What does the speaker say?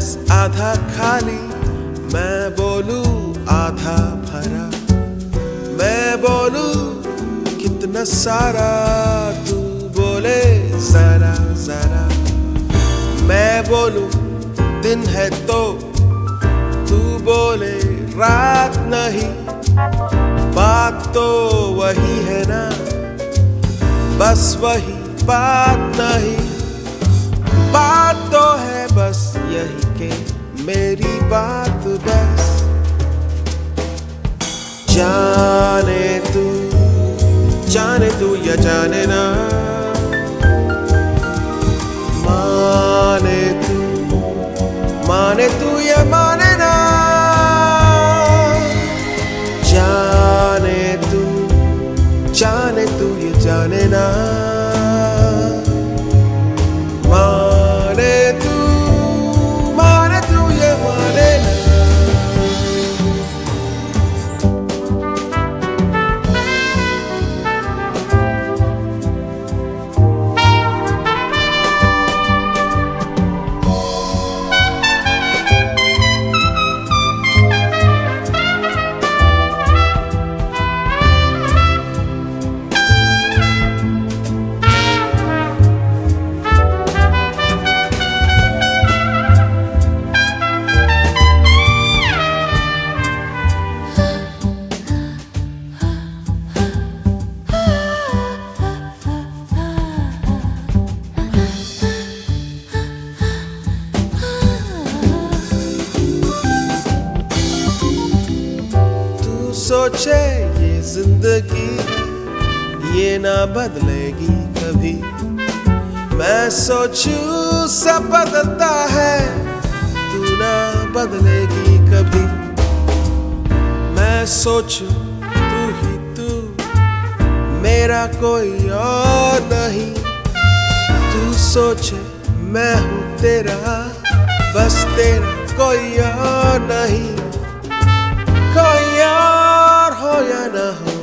आधा खाली, मैं बोलूं आधा भरा। मैं बोलूं कितना सारा, तू बोले जरा जरा। मैं बोलूं दिन है तो तू बोले रात नहीं। बात तो वही है ना, बस वही बात नहीं। बात तो है बस यही के मेरी बात बस। जाने तू या जाने ना, माने तू या माने ना। जाने तू ये जाने ना, माने तू ये माने ना। सोचे ये जिंदगी ये ना बदलेगी कभी। मैं सोचूं सब बदलता है, तू ना बदलेगी कभी। मैं सोचूं तू ही तू, मेरा कोई और नहीं। तू सोचे मैं हूँ तेरा, बस तेरा कोई और नहीं। कोई और हो या ना हो,